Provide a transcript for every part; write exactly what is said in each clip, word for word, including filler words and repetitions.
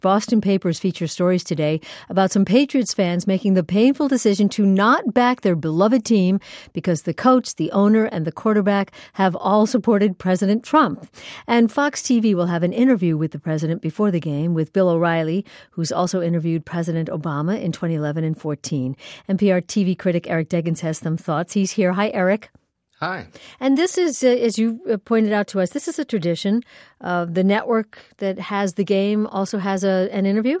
Boston papers feature stories today about some Patriots fans making the painful decision to not back their beloved team because the coach, the owner, and the quarterback have all supported President Trump. And Fox T V will have an interview with the president before the game with Bill O'Reilly, who's also interviewed President Obama in twenty eleven and fourteen. N P R T V critic Eric Deggans has some thoughts. He's here. Hi, Eric. Hi. And this is, uh, as you pointed out to us, this is a tradition. Uh, the network that has the game also has a, an interview?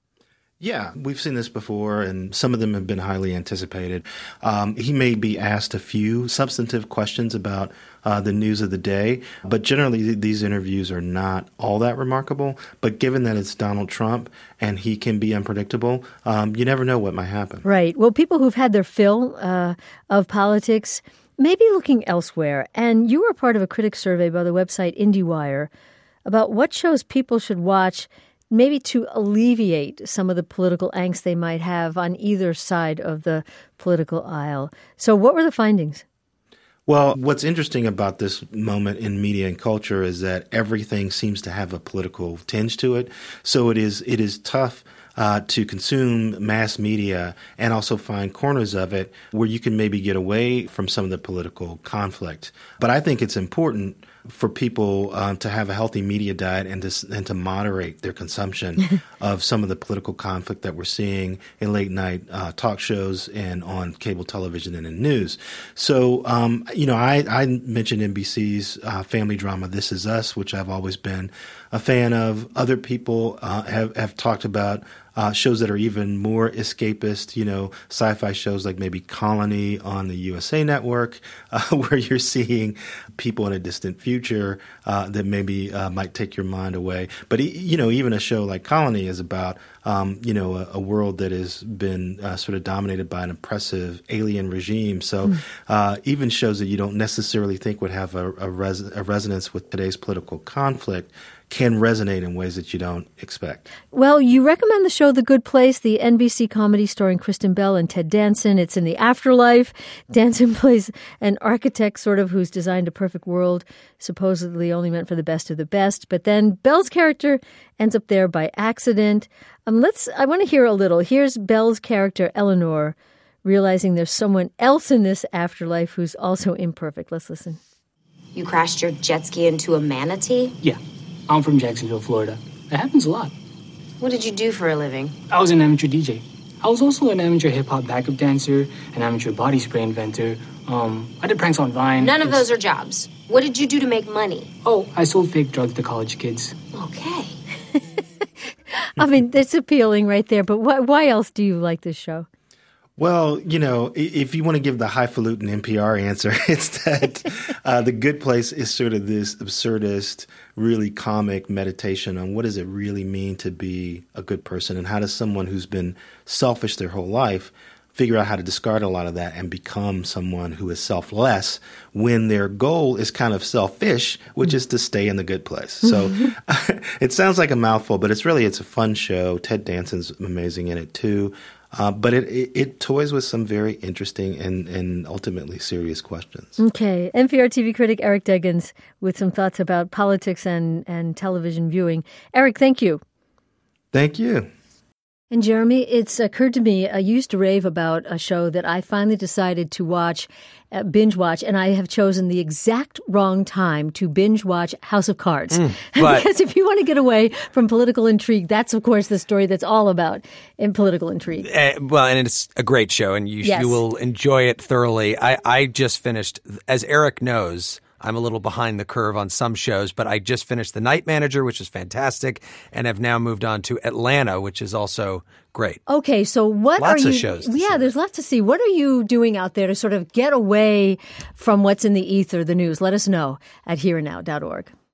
Yeah, we've seen this before, and some of them have been highly anticipated. Um, he may be asked a few substantive questions about uh, the news of the day, but generally th- these interviews are not all that remarkable. But given that it's Donald Trump and he can be unpredictable, um, you never know what might happen. Right. Well, people who've had their fill uh, of politics may be looking elsewhere. And you were part of a critic survey by the website IndieWire about what shows people should watch maybe to alleviate some of the political angst they might have on either side of the political aisle. So what were the findings? Well, what's interesting about this moment in media and culture is that everything seems to have a political tinge to it. So it is it is tough Uh, to consume mass media and also find corners of it where you can maybe get away from some of the political conflict. But I think it's important for people uh, to have a healthy media diet and to, and to moderate their consumption of some of the political conflict that we're seeing in late night uh, talk shows and on cable television and in news. So, um, you know, I, I mentioned N B C's uh, family drama This Is Us, which I've always been a fan of. Other people uh, have, have talked about Uh, shows that are even more escapist, you know, sci-fi shows like maybe Colony on the U S A Network, uh, where you're seeing people in a distant future uh, that maybe uh, might take your mind away. But, you know, even a show like Colony is about, um, you know, a, a world that has been uh, sort of dominated by an oppressive alien regime. So mm. uh, even shows that you don't necessarily think would have a, a, res- a resonance with today's political conflict can resonate in ways that you don't expect. Well, you recommend the show The Good Place, the N B C comedy starring Kristen Bell and Ted Danson. It's in the afterlife. Danson plays an architect sort of who's designed a perfect world, supposedly only meant for the best of the best. But then Bell's character ends up there by accident. Um, let's. I want to hear a little. Here's Bell's character, Eleanor, realizing there's someone else in this afterlife who's also imperfect. Let's listen. You crashed your jet ski into a manatee? Yeah. I'm from Jacksonville, Florida. It happens a lot. What did you do for a living? I was an amateur D J. I was also an amateur hip-hop backup dancer, an amateur body spray inventor. Um, I did pranks on Vine. None of those are jobs. What did you do to make money? Oh, I sold fake drugs to college kids. Okay. I mean, it's appealing right there, but why, why else do you like this show? Well, you know, if you want to give the highfalutin N P R answer, it's that uh, The Good Place is sort of this absurdist, really comic meditation on what does it really mean to be a good person, and how does someone who's been selfish their whole life figure out how to discard a lot of that and become someone who is selfless when their goal is kind of selfish, which is to stay in the good place. So it sounds like a mouthful, but it's really, it's a fun show. Ted Danson's amazing in it too. Uh, but it, it, it toys with some very interesting and, and ultimately serious questions. Okay. N P R T V critic Eric Deggans with some thoughts about politics and, and television viewing. Eric, thank you. Thank you. And Jeremy, it's occurred to me, I used to rave about a show that I finally decided to watch, uh, binge watch, and I have chosen the exact wrong time to binge watch House of Cards. Mm, but because if you want to get away from political intrigue, that's of course the story that's all about in political intrigue. Uh, well, and it's a great show, and you, yes. you will enjoy it thoroughly. I, I just finished, as Eric knows, I'm a little behind the curve on some shows, but I just finished The Night Manager, which is fantastic, and have now moved on to Atlanta, which is also great. Okay, so what lots are you? Lots of shows. Yeah, see. There's lots to see. What are you doing out there to sort of get away from what's in the ether, the news? Let us know at here and now dot org.